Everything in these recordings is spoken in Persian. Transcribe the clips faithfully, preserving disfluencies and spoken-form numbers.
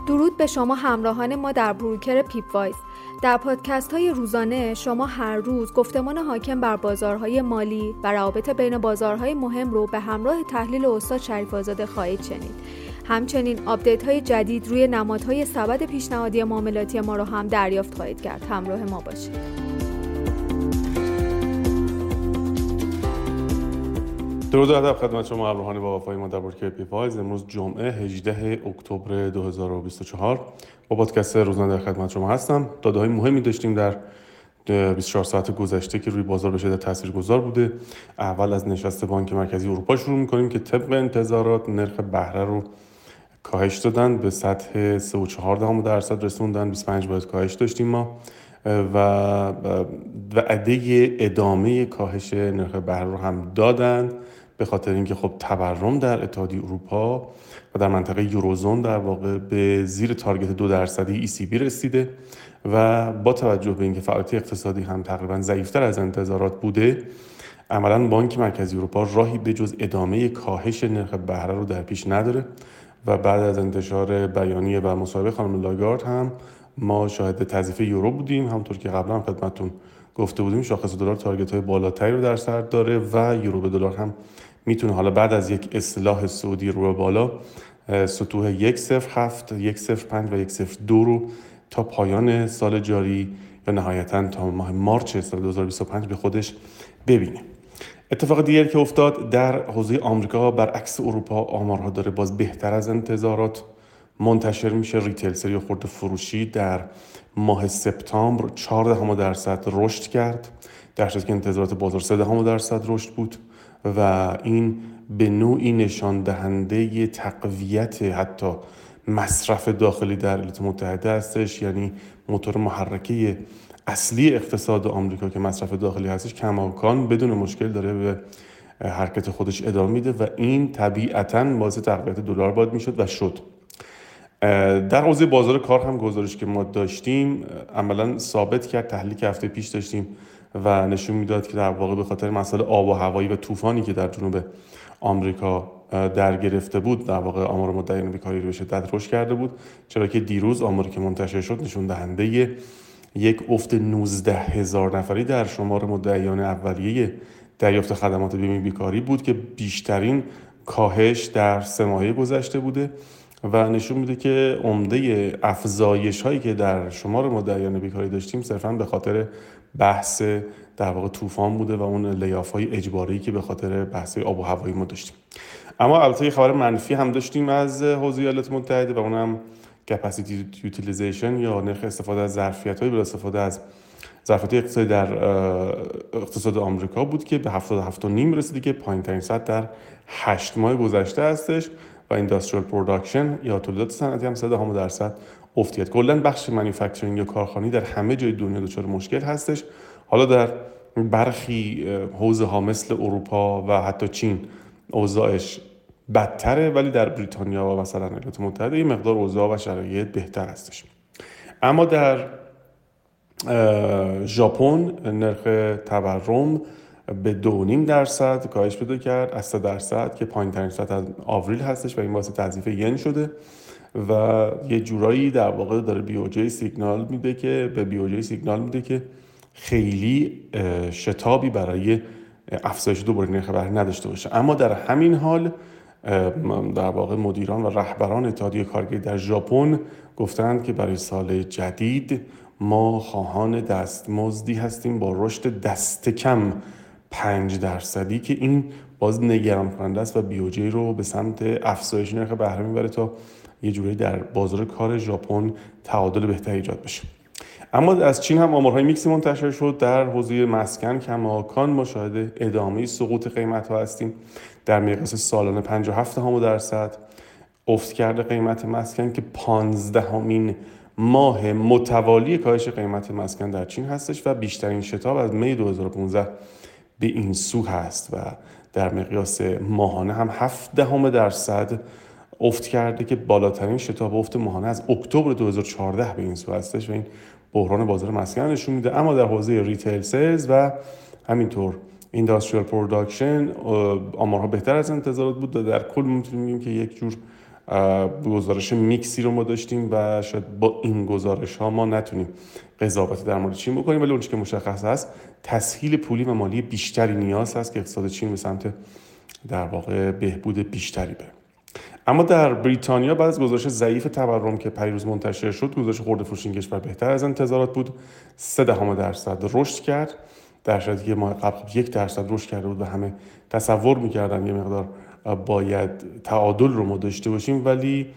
درود به شما همراهان ما در بروکر پیپ وایس. در پادکست های روزانه شما هر روز گفتمان حاکم بر بازارهای مالی و روابط بین بازارهای مهم رو به همراه تحلیل استاد شریف آزاده خواهید شنید. همچنین آپدیت های جدید روی نمادهای سبد پیشنهادی معاملاتی ما رو هم دریافت خواهید کرد. همراه ما باشید. درود و ادب خدمت شما همراهان با وفای ما در بروکر پیپ وایس. امروز جمعه هجدهم اکتبر دو هزار و بیست و چهار با پادکست روزانه در خدمت شما هستم. داده‌های مهمی داشتیم در بیست و چهار ساعت گذشته که روی بازار به شدت تاثیرگذار بوده. اول از نشست بانک مرکزی اروپا شروع می‌کنیم که طبق انتظارات نرخ بهره رو کاهش دادن، به سطح سه و چهار دهم درصد رسوندن. بیست و پنج واحد کاهش داشتیم ما و وعده ادامه کاهش نرخ بهره رو هم دادن، به خاطر اینکه خب تورم در اتحادیه اروپا و در منطقه یوروزون در واقع به زیر تارگت دو درصدی ای سی بی رسیده و با توجه به اینکه فعالیت اقتصادی هم تقریبا ضعیفتر از انتظارات بوده، عملاً بانک مرکزی اروپا راهی به جز ادامه کاهش نرخ بهره رو در پیش نداره و بعد از انتشار بیانیه و مصاحبه خانم لاگارد هم ما شاهد تضعیف یورو بودیم. همونطور که قبلا هم خدمتتون گفته بودیم شاخص دلار تارگت های بالاتری رو در سر داره و یورو به دلار هم میتونه حالا بعد از یک اصلاح سعودی رو بالا سطوح یک صفر هفت، یک صفر پنج و یک صفر دو رو تا پایان سال جاری یا نهایتاً تا ماه مارچ سال دو هزار و بیست و پنج به خودش ببینه. اتفاق دیگری که افتاد در حوزه آمریکا برعکس اروپا، آمارها داره باز بهتر از انتظارات منتشر میشه. ریتیل سری خرده فروشی در ماه سپتامبر چهار دهم درصد رشد کرد، در حالی که انتظارات بازار سه دهم درصد رشد بود و این به نوعی نشان دهنده تقویت حتی مصرف داخلی در ایالات متحده هستش. یعنی موتور محرکه اصلی اقتصاد آمریکا که مصرف داخلی هستش کماکان بدون مشکل داره به حرکت خودش ادامه میده و این طبیعتاً باعث تقویت دلار باید میشد و شد. در حوزه بازار کار هم گزارش که ما داشتیم عملاً ثابت کرد تحلیلی که هفته پیش داشتیم و نشون میداد که در واقع به خاطر مسئله آب و هوایی و طوفانی که در جنوب آمریکا در گرفته بود در واقع آمار مدعیان بیکاری رو به شدت رشد کرده بود، چرا که دیروز آماری که منتشر شد نشون دهنده یک افت نوزده هزار نفری در شمار مدعیان اولیه دریافت خدمات بیمه بیکاری بود که بیشترین کاهش در سه ماهه گذشته بوده و نشون میده که عمده افزایش هایی که در شمار مدعیان بیکاری داشتیم صرفاً به خاطر بحث در واقع طوفان بوده و اون لیاف های اجباری که به خاطر بحث آب و هوایی ما داشتیم. اما البته خبر منفی هم داشتیم از حوزه ایالات متحده و اونم کپاسیتی یوتیلیزیشن یا نرخ استفاده از ظرفیت های بلا استفاده از ظرفیت اقتصادی در اقتصاد آمریکا بود که به هفتاد و هفت و نیم رسیده که پایین ترین سطح در هشت ماه گذشته هستش و اینداستریال پروداکشن یا تولیدات صنعتی هم سه دهم درصد افت کرد. کلا بخش مانیفکتچرینگ یا کارخانه‌ای در همه جای دنیا دچار مشکل هستش. حالا در برخی حوزه ها مثل اروپا و حتی چین اوضاعش بدتره، ولی در بریتانیا و مثلا ایالات متحده این مقدار اوضاع و شرایط بهتر هستش. اما در ژاپن نرخ تورم به دو و نیم درصد کاهش پیدا کرد از سه درصد که پایین ترین سطح از آوریل هستش و این باعث تضعیف ین شده و یه جورایی در واقع داره بی او جی سیگنال میده که به بی او جی سیگنال میده که خیلی شتابی برای افزایش دوباره نرخ بهره نداشته باشه. اما در همین حال در واقع مدیران و رهبران اتحادیه کارگری در ژاپن گفتند که برای سال جدید ما خواهان دستمزدی هستیم با رشد دست کم پنج درصدی که این باز نگران کننده است و بی او جی رو به سمت افزایش نرخ بهره میبره تا یه جوری در بازار کار ژاپن تعادل بهتری ایجاد بشه. اما از چین هم آمارهای میکسی منتشر شد. در حوزه مسکن کماکان ما شاهد ادامه سقوط قیمت‌ها هستیم. در مقیاس سالانه پنجاه و هفت دهم درصد افت کرده قیمت مسکن که پانزدهمین ماه متوالی کاهش قیمت مسکن در چین هستش و بیشترین شتاب از می دو هزار و پانزده به این سو هست و در مقیاس ماهانه هم هفت دهم درصد افت کرده که بالاترین شتاب افت ماهانه از اکتبر دو هزار و چهارده به این سو هستش و این بحران بازار مسکن نشون میده. اما در حوزه ریتیل سیلز و همینطور اینداستریال پروداکشن آمارها بهتر از انتظارات بود و در کل میتونیم بگیم که یک جور گزارش میکسی رو ما داشتیم و شاید با این گزارش ها ما نتونیم قضاوت در مورد چین بکنیم، ولی اون چیزی که مشخص هست تسهیل پولی و مالی بیشتری نیاز هست که اقتصاد چین به سمت در واقع بهبود بیشتری بره. اما در بریتانیا بعد از گزارش ضعیف تورم که پریروز منتشر شد، گزارش خرده فروشی این کشور بهتر از انتظارات بود، سه دهم درصد رشد کرد، در صورتی که ماه قبل یک درصد رشد کرده بود و همه تصور می‌کردن یه مقدار باید تعادل رو ما داشته باشیم، ولی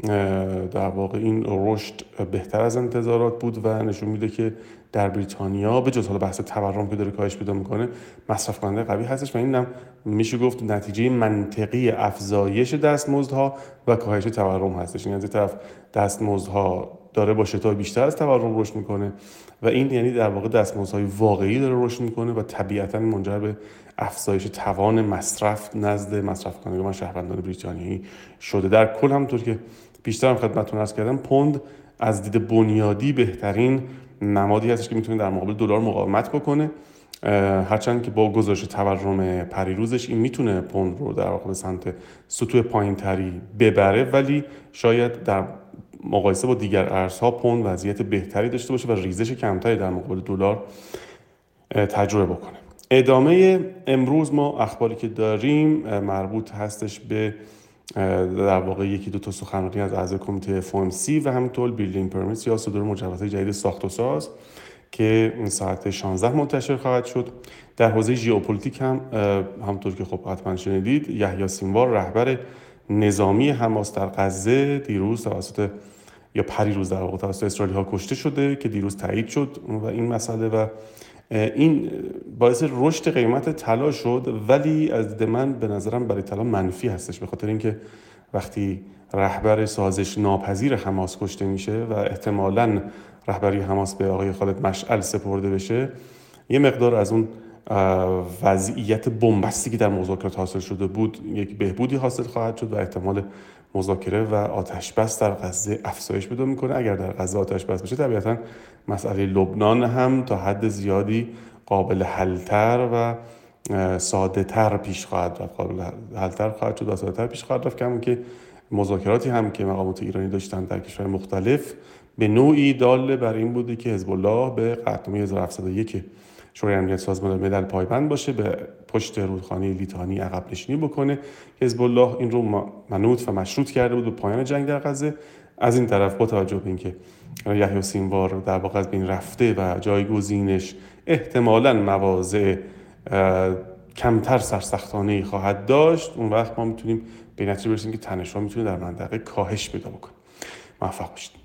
در واقع این رشد بهتر از انتظارات بود و نشون میده که در بریتانیا به جز حالا بحث تورم که داره کاهش پیدا میکنه، مصرف کننده قوی هستش و اینم میشه گفت نتیجه منطقی افزایش دستمزدها و کاهش تورم هستش. یعنی از طرف دستمزدها داره با شتاب بیشتر از تورم رشد میکنه و این یعنی در واقع دستمزدهای واقعی داره رشد میکنه و طبیعتاً منجر به افزایش توان مصرف نزد مصرف کنندگان و شهروندان بریتانیایی شده. در کل همونطور که بیشتر هم خدمتتون عرض کردم، پوند از دید بنیادی بهترین نمادی هستش که میتونه در مقابل دلار مقاومت بکنه، هرچند که با گزارش تورم پریروزش این میتونه پوند رو در واقع به سمت سطوح پایینتری ببره، ولی شاید در مقایسه با دیگر ارزها پوند وضعیت بهتری داشته باشه و ریزش کمتری در مقابل دلار تجربه بکنه. ادامه امروز ما اخباری که داریم مربوط هستش به در واقع یکی دو تا سخنرانی از اعضای کمیته اف او ام سی و همینطور بیلدینگ پرمیتس یا صدور مجوزهای جدید ساخت و ساز که ساعت شانزده منتشر خواهد شد. در حوزه ژئوپلیتیک هم همونطور که خب حتما شنیدید، یحیی سینوار رهبر نظامی حماس در غزه دیروز توسط یا پریروز در واقع توسط اسرائیلی‌ها کشته شده که دیروز تایید شد و این مسئله و این باعث رشد قیمت طلا شد، ولی از دید من به نظرم برای طلا منفی هستش، به خاطر اینکه وقتی رهبر سازش ناپذیر حماس کشته میشه و احتمالاً رهبری حماس به آقای خالد مشعل سپرده بشه، یه مقدار از اون وضعیت بنبستی که در مذاکرات حاصل شده بود یک بهبودی حاصل خواهد شد و احتمال مذاکره و آتش بس در غزه افزایش پیدا میکنه. اگر در غزه آتش بس بشه، طبیعتاً مسئله لبنان هم تا حد زیادی قابل حل‌تر و ساده‌تر پیش خواهد رفت، قابل حل‌تر خواهد شد و ساده‌تر پیش خواهد رفت، کما که مذاکراتی هم که مقامات ایرانی داشتن در کشورهای مختلف به نوعی دال بر این بوده که حزب الله به قطعنامه هزار و هفتصد و یک شورای امنیت سازمان ملل پایبند باشه، به پشت رودخانه لیتانی عقب نشینی بکنه. حزب الله این رو منوط و مشروط کرده بود به پایان جنگ در غزه. از این طرف با توجه به اینکه یحیی سینوار در واقع از بین رفته و جایگزینش احتمالاً مواضع کمتر سرسختانه‌ای خواهد داشت، اون وقت ما میتونیم به نتیجه برسیم که تنش‌ها میتونه در منطقه کاهش پیدا بکنه. موفق باشید.